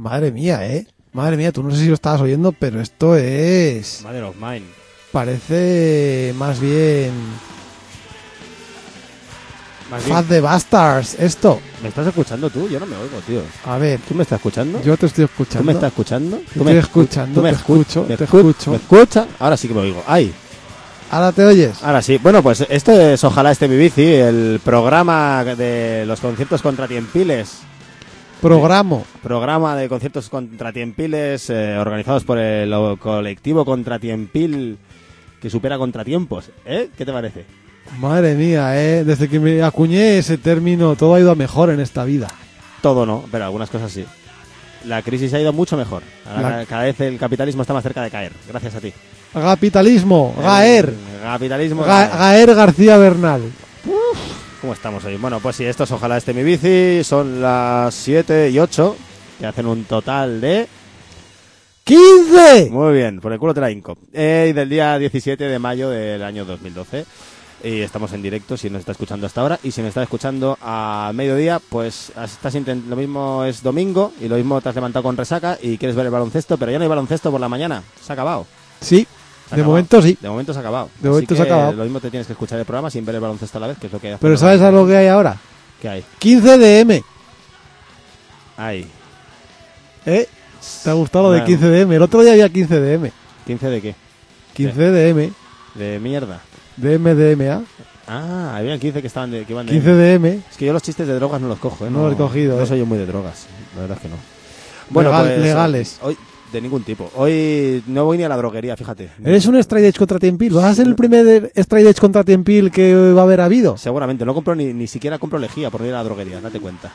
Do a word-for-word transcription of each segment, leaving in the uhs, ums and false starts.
Madre mía, ¿eh? Madre mía, tú no sé si lo estabas oyendo, pero esto es... Mother of Mine. Parece más bien... Más bien, Fat the Bastards, esto. ¿me estás escuchando tú? Yo no me oigo, tío. A ver, ¿Tú me estás escuchando? yo te estoy ¿Tú escuchando. me estás escuchando? Te ¿Tú estoy me escu- escuchando, tú me te escu- escucho, me te escu- escucho. ¿Me escucha? Ahora sí que me oigo. ¡Ay! ¿Ahora te oyes? Ahora sí. Bueno, pues esto es Ojalá esté mi bici, el programa de los conciertos contratiempiles. Programo. Programa de conciertos contratiempiles eh, organizados por el o, colectivo Contratiempil que supera contratiempos. ¿Eh? ¿Qué te parece? Madre mía, ¿eh? Desde que me acuñé ese término, todo ha ido a mejor en esta vida. Todo no, pero algunas cosas sí. La crisis ha ido mucho mejor. Ahora La- Cada vez el capitalismo está más cerca de caer. Gracias a ti. Capitalismo, Gaer. El capitalismo. Ga- Gaer García Bernal. ¿Cómo estamos hoy? Bueno, pues sí, esto es Ojalá esté mi bici. Son las siete y ocho, que hacen un total de... ¡quince! Muy bien, por el culo te la hinco. Eh, y del día diecisiete de mayo del año dos mil doce. Y estamos en directo si nos está escuchando hasta ahora. Y si nos está escuchando a mediodía, pues estás intent- lo mismo es domingo y lo mismo te has levantado con resaca y quieres ver el baloncesto, pero ya no hay baloncesto por la mañana. Se ha acabado. Sí, Se ha de acabado. momento sí. De momento se ha acabado. De Así momento se ha que acabado. Lo mismo te tienes que escuchar el programa sin ver el baloncesto a la vez, que es lo que hace. Pero ¿sabes a lo que hay ahora? ¿Qué hay? quince de eme. Hay. ¿Eh? ¿Te ha gustado lo de Bueno. quince de eme? El otro día había quince de eme. ¿quince de qué? quince de eme. De mierda. De eme de eme a. Ah, había quince que estaban de, que iban de... quince de eme. Es que yo los chistes de drogas no los cojo, ¿eh? No los he cogido, No ¿eh? soy yo muy de drogas, la verdad es que no. Bueno, Legal- pues, legales. Hoy, de ningún tipo. Hoy no voy ni a la droguería, fíjate. ¿Eres un Stride Edge contra Tiempil? ¿Vas a ser el primer Stride Edge contra Tiempil que va a haber habido? Seguramente, no compro ni, ni siquiera compro lejía por ir a la droguería, date cuenta.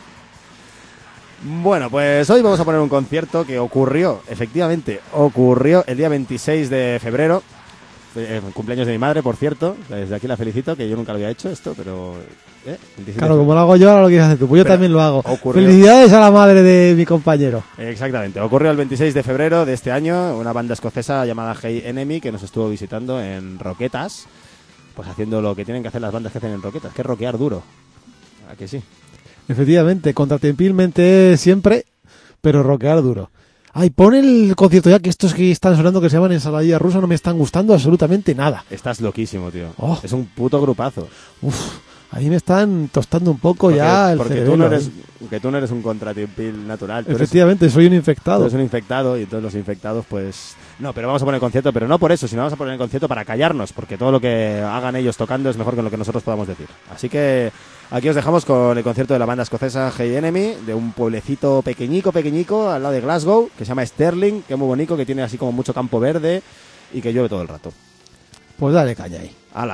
Bueno, pues hoy vamos a poner un concierto que ocurrió, efectivamente, ocurrió el día veintiséis de febrero. Eh, cumpleaños de mi madre, por cierto. Desde aquí la felicito, que yo nunca lo había hecho esto, pero... ¿eh? veintiséis Claro, de como lo hago yo, ahora lo quieres hacer tú. Pues yo Pero también lo hago. ocurrió- Felicidades a la madre de mi compañero. Exactamente, ocurrió el veintiséis de febrero de este año, una banda escocesa llamada Hey Enemy que nos estuvo visitando en Roquetas, pues haciendo lo que tienen que hacer las bandas que hacen en Roquetas, que es rockear duro. ¿A que sí? Efectivamente, contra Tiempil mente siempre, pero rockear duro. Ay, pon el concierto ya, que estos que están sonando que se llaman Ensaladilla Rusa no me están gustando absolutamente nada. Estás loquísimo, tío. Oh. Es un puto grupazo. Uf, ahí me están tostando un poco Porque, ya el porque tú cerebelo, no eres, ¿eh? que tú no eres un contratiempil natural. Tú eres, Efectivamente, soy un tú infectado. eres un infectado y todos los infectados, pues... No, pero vamos a poner el concierto, pero no por eso, sino vamos a poner el concierto para callarnos, porque todo lo que hagan ellos tocando es mejor que lo que nosotros podamos decir. Así que aquí os dejamos con el concierto de la banda escocesa Hey Enemy, de un pueblecito pequeñico, pequeñico, al lado de Glasgow, que se llama Stirling, que es muy bonito, que tiene así como mucho campo verde y que llueve todo el rato. Pues dale caña ahí. ¡Hala!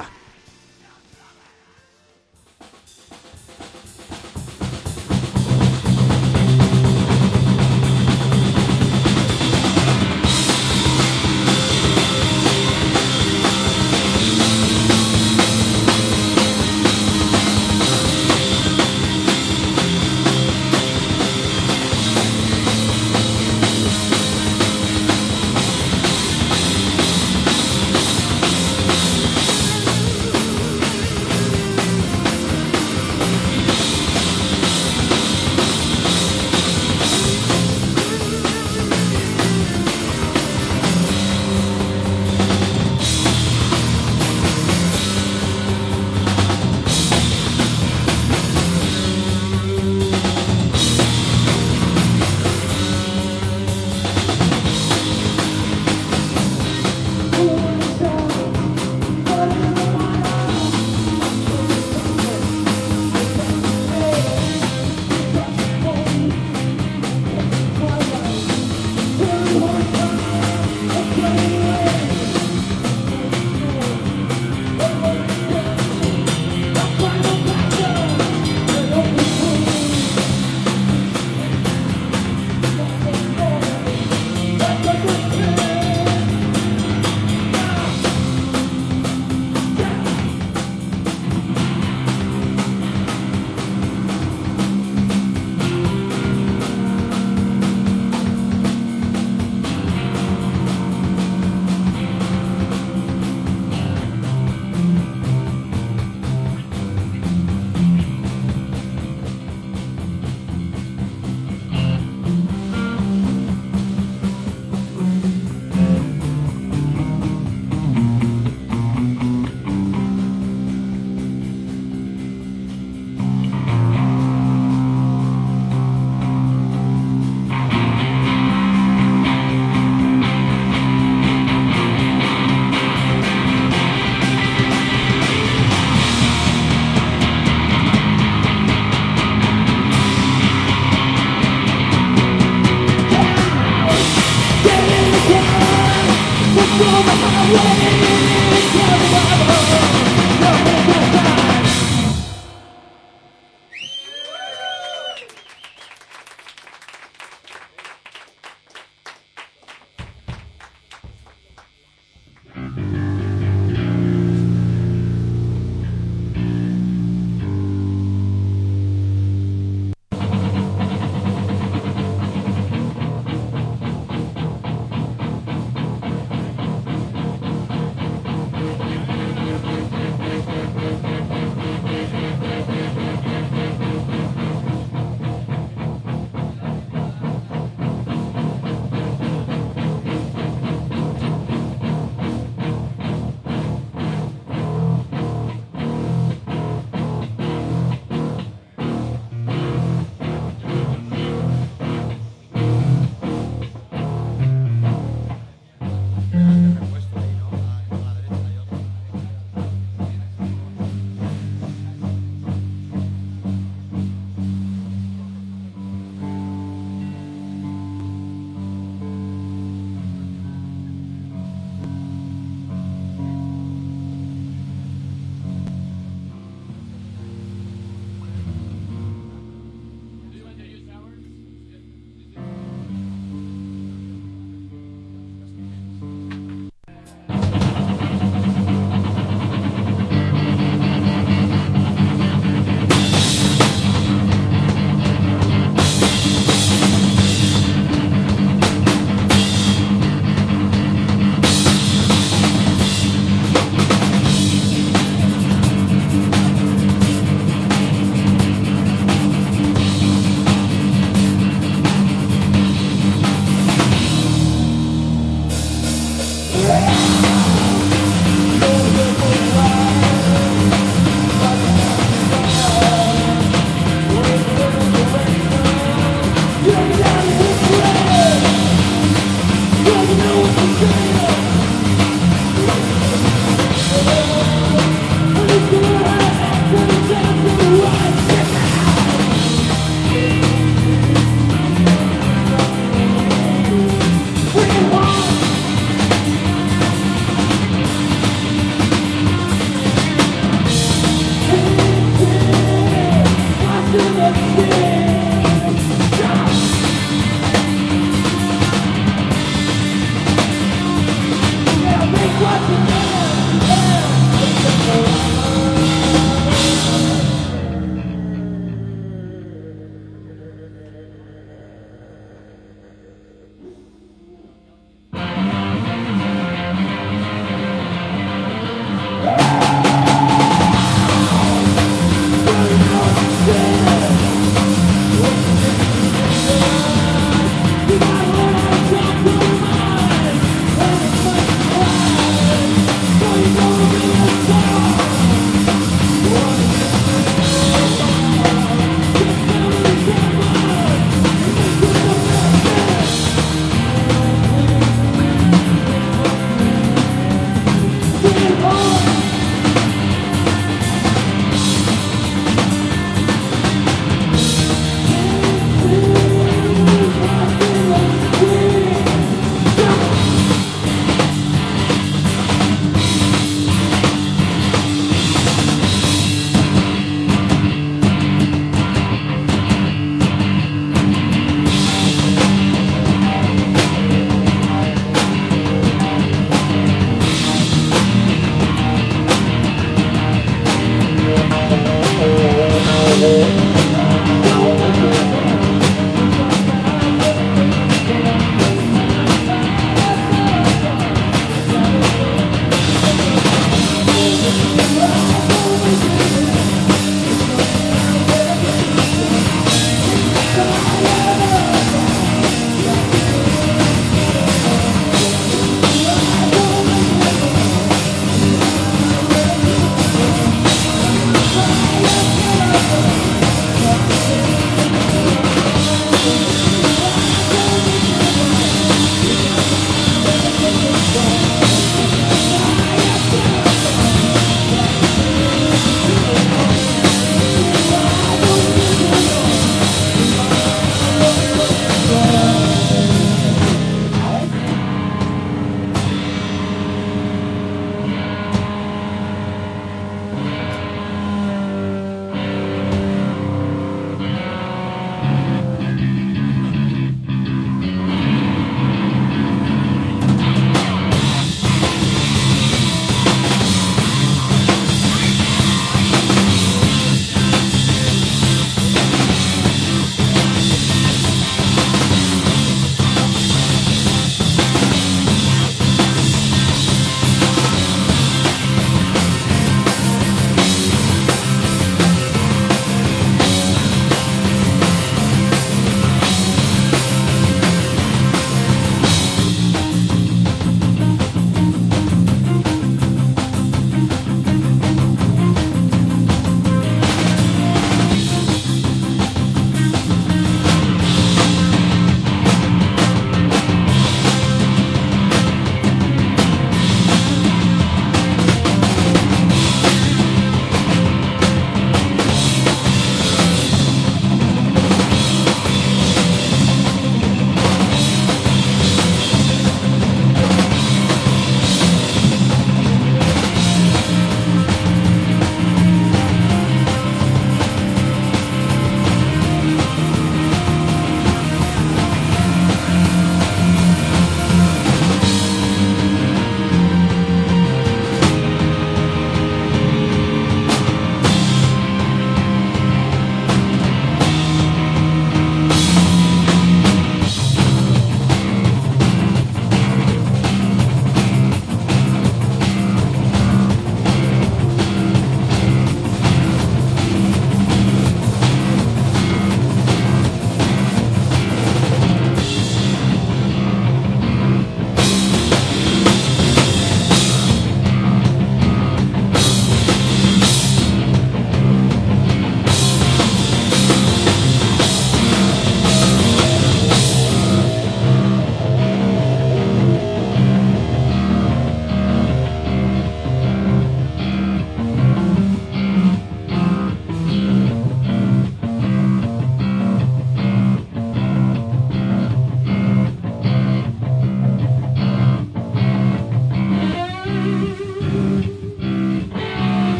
Thank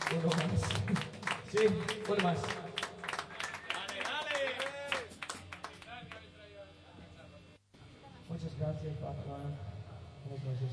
Uno más. Sí, uno más. Muchas gracias, papá. Muchas gracias.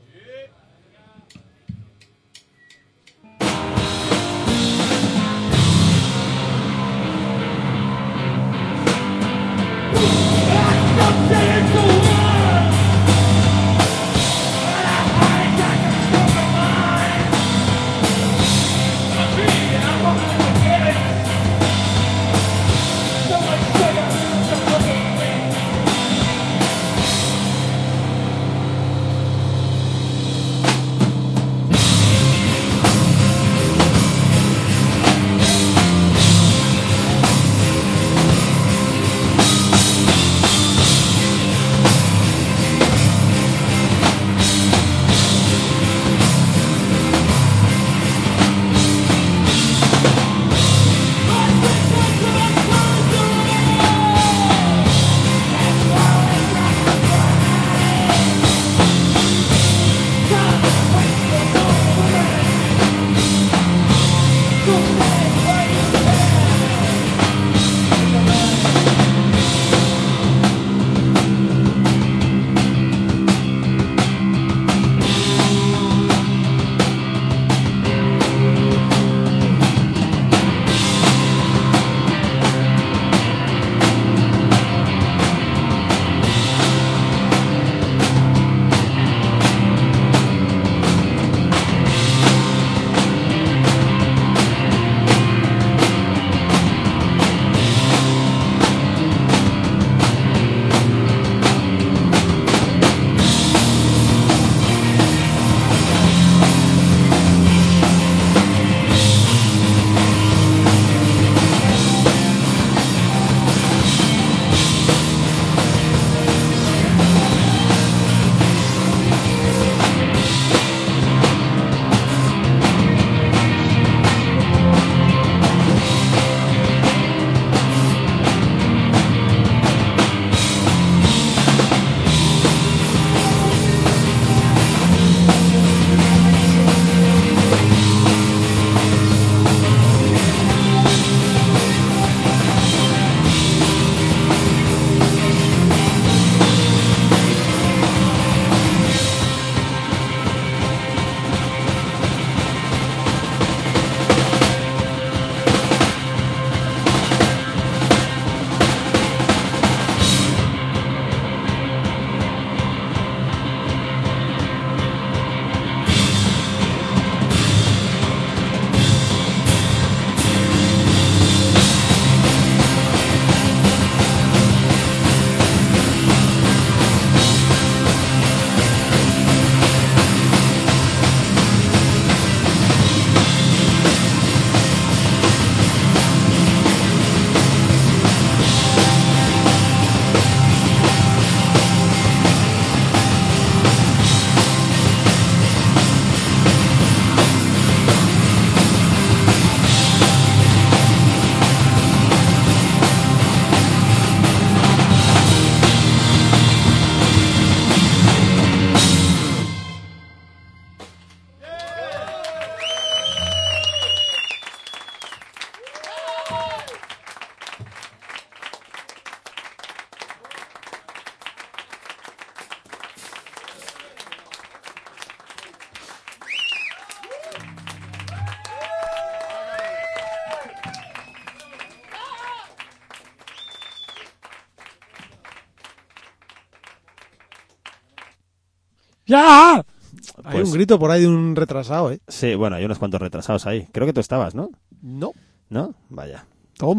¡Ya! Hay Pues- un grito por ahí de un retrasado, ¿eh? Sí, bueno, hay unos cuantos retrasados ahí. Creo que tú estabas, ¿no? No. ¿No? Vaya.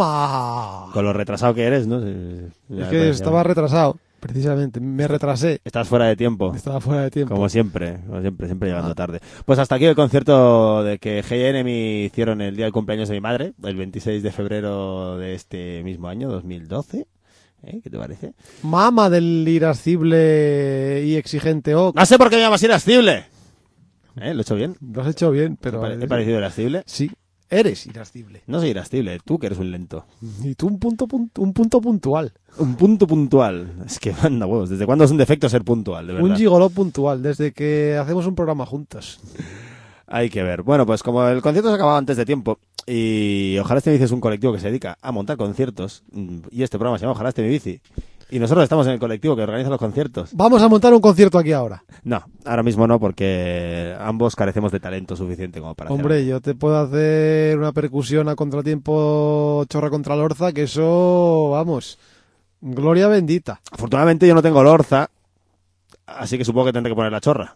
¡Toma! Con lo retrasado que eres, ¿no? Sí, ya Es me- que ya estaba me- retrasado, precisamente. Me retrasé. Estás fuera de tiempo. Estaba fuera de tiempo. Como siempre, como siempre, siempre llegando Ah. tarde. Pues hasta aquí el concierto de que Hey Enemy hicieron el día del cumpleaños de mi madre, el veintiséis de febrero de este mismo año, dos mil doce. ¿Eh? ¿Qué te parece? Mama del irascible y exigente Oak. No sé por qué me llamas irascible. ¿Eh? ¿Lo he hecho bien? Lo has hecho bien, pero... ¿He pare- ¿He parecido irascible? Sí, eres irascible. No soy irascible, tú que eres un lento. Y tú un punto, pun- un punto puntual. Un punto puntual. Es que manda huevos. ¿Desde cuándo es un defecto ser puntual, de verdad? Un gigoló puntual, desde que hacemos un programa juntos. Hay que ver. Bueno, pues como el concierto se acababa antes de tiempo y Ojalá Esté Mi Bici es un colectivo que se dedica a montar conciertos y este programa se llama Ojalá Esté Mi Bici y nosotros estamos en el colectivo que organiza los conciertos. Vamos a montar un concierto aquí ahora. No, ahora mismo no porque ambos carecemos de talento suficiente como para Hombre, hacerlo. yo te puedo hacer una percusión a contratiempo chorra contra Lorza, que eso, vamos, gloria bendita. Afortunadamente yo no tengo Lorza, así que supongo que tendré que poner la chorra.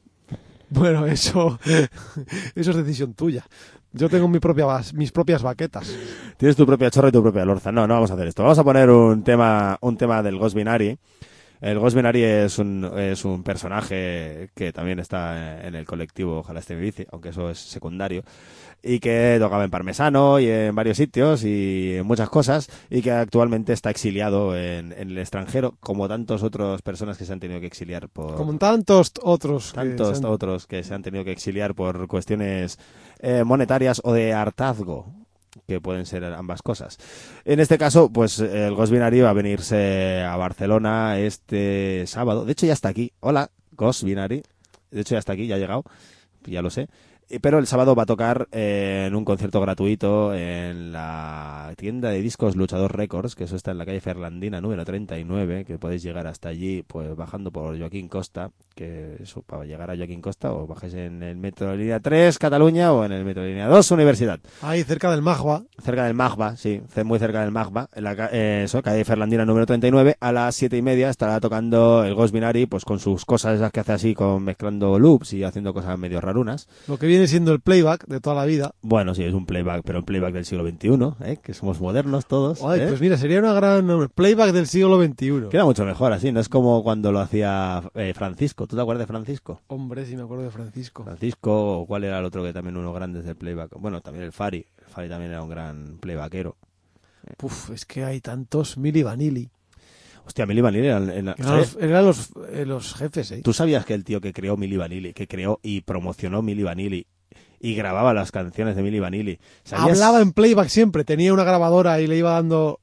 Bueno, eso, eso es decisión tuya. Yo tengo mi propia, bas- mis propias baquetas. Tienes tu propia chorra y tu propia Lorza. No, no vamos a hacer esto. Vamos a poner un tema, un tema del Ghost Binary. El Ghost Binary es un, es un personaje que también está en el colectivo Ojalá Esté Mi Bici, aunque eso es secundario, y que tocaba en Parmesano y en varios sitios y en muchas cosas, y que actualmente está exiliado en, en el extranjero, como tantas otras personas que se han tenido que exiliar por... Como tantos otros. que tantos se han- otros que se han tenido que exiliar por cuestiones eh, monetarias o de hartazgo, que pueden ser ambas cosas. En este caso, pues el Ghost Binary va a venirse a Barcelona este sábado. De hecho, ya está aquí. Hola, Ghost Binary. De hecho, ya está aquí, ya ha llegado. Ya lo sé. Eh, Pero el sábado va a tocar eh, en un concierto gratuito en la tienda de discos Luchador Records, que eso está en la calle Ferlandina número treinta y nueve, que podéis llegar hasta allí pues bajando por Joaquín Costa, que eso, para llegar a Joaquín Costa o bajáis en el metro de línea tres Cataluña o en el metro de línea dos Universidad. Ahí cerca del Magua. Cerca del Magba, sí, ce- muy cerca del Magba, en la ca- eh, eso, calle Ferlandina número treinta y nueve, a las siete y media estará tocando el Ghost Binary, pues con sus cosas esas que hace así, con mezclando loops y haciendo cosas medio rarunas. Lo que viene siendo el playback de toda la vida. Bueno, sí, es un playback, pero un playback del siglo veintiuno, ¿eh? Que somos modernos todos. Ay, ¿eh? pues mira, sería una gran un playback del siglo veintiuno. Queda mucho mejor así, no es como cuando lo hacía eh, Francisco. ¿Tú te acuerdas de Francisco? Hombre, si me acuerdo de Francisco. Francisco, o cuál era el otro que también uno grande del playback. Bueno, también el Fari. El Fari también era un gran playbackero. Uf, es que hay tantos Milli Vanilli. Hostia, Milli Vanilli era... en la- Eran ¿sabes? los, eran los, eh, los jefes, ¿eh? ¿Tú sabías que el tío que creó Milli Vanilli, que creó y promocionó Milli Vanilli y grababa las canciones de Milli Vanilli? ¿sabías? Hablaba en playback siempre, tenía una grabadora y le iba dando...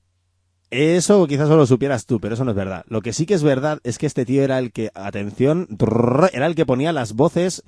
Eso quizás solo lo supieras tú, pero eso no es verdad. Lo que sí que es verdad es que este tío era el que, atención, trrr, era el que ponía las voces,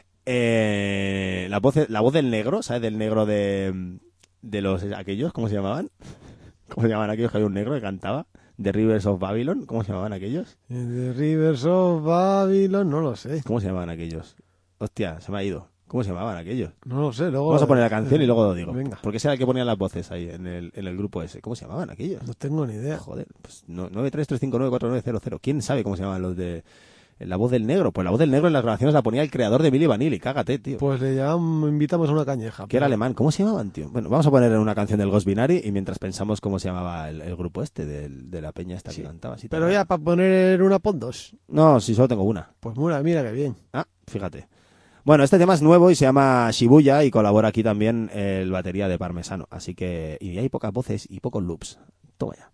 eh, la voz, la voz del negro, ¿sabes? Del negro de, de los, aquellos, ¿cómo se llamaban? ¿Cómo se llamaban aquellos que había un negro que cantaba? The Rivers of Babylon, ¿cómo se llamaban aquellos? The Rivers of Babylon, no lo sé. ¿Cómo se llamaban aquellos? Hostia, se me ha ido. ¿Cómo se llamaban aquellos? No lo sé, luego... Vamos a poner la canción y luego lo digo. Venga, Porque ese era el que ponía las voces ahí en el, en el grupo ese. ¿Cómo se llamaban aquellos? no tengo ni idea. Joder, pues no, nueve tres tres cinco nueve cuatro nueve cero cero. ¿Quién sabe cómo se llaman los de la voz del negro? Pues la voz del negro en las grabaciones la ponía el creador de Milli Vanilli. Cágate, tío. Pues le llamamos, invitamos a una cañeja. Que era pero- alemán. ¿Cómo se llamaban, tío? Bueno, vamos a poner una canción del Ghost Binary y mientras pensamos cómo se llamaba el, el grupo este del- de la peña esta Sí. que cantaba. Así Pero tan ya raro. para poner una pon dos. No, si solo tengo una. Pues mira, mira qué bien. Ah, fíjate. Bueno, este tema es nuevo y se llama Shibuya y colabora aquí también el batería de Parmesano. Así que... Y hay pocas voces y pocos loops. Toma ya.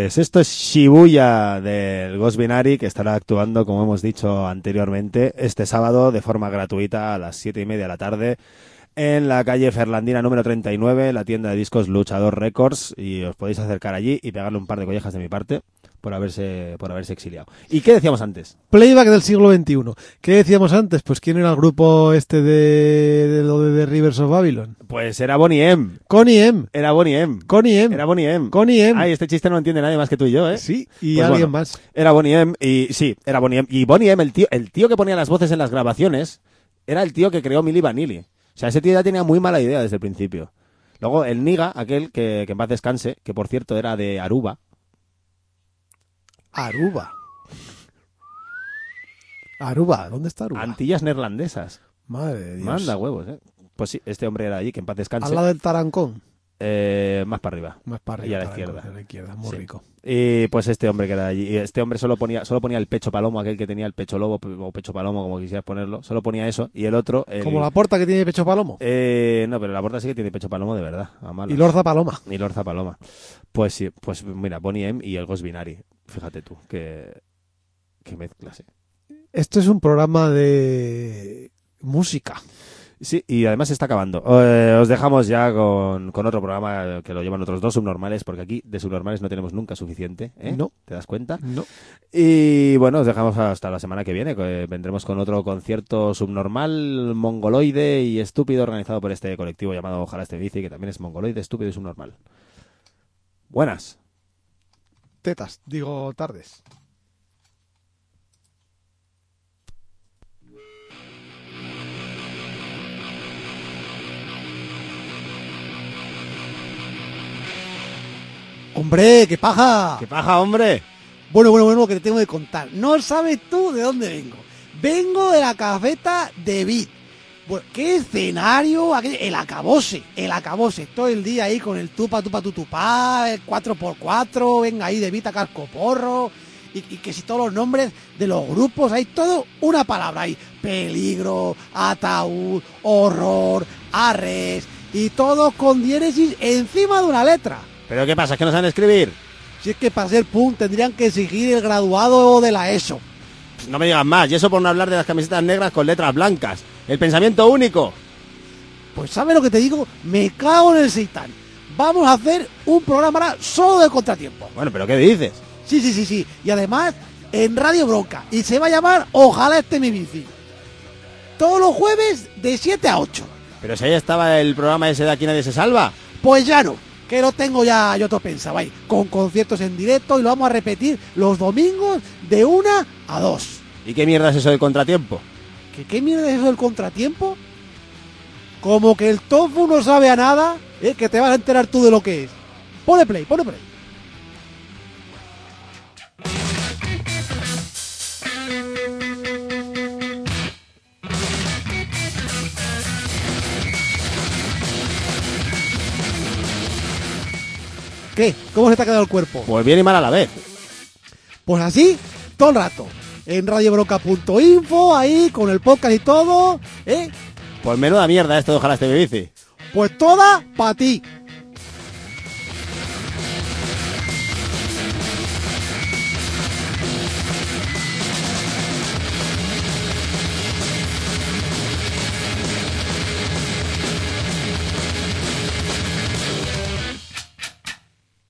Pues esto es Shibuya del Ghost Binary, que estará actuando, como hemos dicho anteriormente, este sábado de forma gratuita a las siete y media de la tarde en la calle Ferlandina número treinta y nueve, la tienda de discos Luchador Records, y os podéis acercar allí y pegarle un par de collejas de mi parte por haberse por haberse exiliado. ¿Y qué decíamos antes? Playback del siglo veintiuno. ¿Qué decíamos antes? Pues ¿quién era el grupo este de, de lo de The Rivers of Babylon? Pues era Boney M. Connie M. Era Boney M. Connie M. Era Boney M. Connie M. Ay, este chiste no lo entiende nadie más que tú y yo, ¿eh? Sí, y Pues alguien bueno, más. Era Boney M. Y sí, era Boney M. Y Boney M, el tío, el tío que ponía las voces en las grabaciones, era el tío que creó Milli Vanilli. O sea, ese tío ya tenía muy mala idea desde el principio. Luego, el Niga, aquel que, que en paz descanse, que por cierto era de Aruba. Aruba. Aruba, ¿dónde está Aruba? Antillas neerlandesas. Madre de Dios. Manda huevos, ¿eh? Pues sí, este hombre era allí, que en paz descanse. Al lado del Tarancón. Eh, más para arriba. Más para Y arriba. a la Tarancón, izquierda. a la izquierda, muy Sí. rico. Y pues este hombre que era allí. Y este hombre solo ponía, solo ponía el pecho palomo, aquel que tenía el pecho lobo o pecho palomo, como quisieras ponerlo. Solo ponía eso. Y el otro. el- Como la porta que tiene pecho palomo. Eh, no, pero la porta sí que tiene pecho palomo de verdad. A malas. Y Lorza Paloma. Y Lorza Paloma. Pues sí, pues mira, Boney M y el Ghost Binary. Fíjate tú, que, que mezclas, ¿eh? Esto es un programa de música. Sí, y además se está acabando. Eh, os dejamos ya con, con otro programa que lo llevan otros dos subnormales, porque aquí de subnormales no tenemos nunca suficiente, ¿eh? No. ¿Te das cuenta? No. Y bueno, os dejamos hasta la semana que viene, que vendremos con otro concierto subnormal, mongoloide y estúpido organizado por este colectivo llamado Ojalá este bici, que también es mongoloide, estúpido y subnormal. Buenas. Tetas, digo tardes. Hombre, qué paja. ¡Qué paja, hombre! Bueno, bueno, bueno, lo que te tengo que contar. No sabes tú de dónde vengo. Vengo de la cafeta de Vid. Bueno, qué escenario, aquel- el acabose, el acabose, todo el día ahí con el tupa, tupa, tutupá, el cuatro por cuatro, venga ahí de Vita Cascoporro, y, y que si todos los nombres de los grupos, hay todo una palabra ahí, peligro, ataúd, horror, arres, y todos con diéresis encima de una letra. ¿Pero qué pasa? ¿Es que no saben escribir? Si es que para ser punk tendrían que exigir el graduado de la ESO. Pues no me digan más, y eso por no hablar de las camisetas negras con letras blancas. El pensamiento único. Pues ¿sabes lo que te digo? Me cago en el seitán. Vamos a hacer un programa ahora solo de contratiempo. Bueno, ¿pero qué dices? Sí, sí, sí, sí. Y además en Radio Bronca. Y se va a llamar Ojalá esté mi bici. Todos los jueves de siete a ocho. Pero si ahí estaba el programa ese de Aquí Nadie Se Salva. Pues ya no. Que lo tengo ya yo todo pensado ahí. Con conciertos en directo y lo vamos a repetir los domingos de una a dos. ¿Y qué mierda es eso del contratiempo? ¿Qué, ¿Qué mierda es eso del contratiempo? Como que el tofu no sabe a nada, ¿eh? Que te vas a enterar tú de lo que es. Pone play, pone play. ¿Qué? ¿Cómo se te ha quedado el cuerpo? Pues bien y mal a la vez. Pues así, todo el rato. En radiobroca punto info, ahí, con el podcast y todo, ¿eh? Pues menuda mierda esto de Ojalá Esté Mi Bici. Pues toda para ti.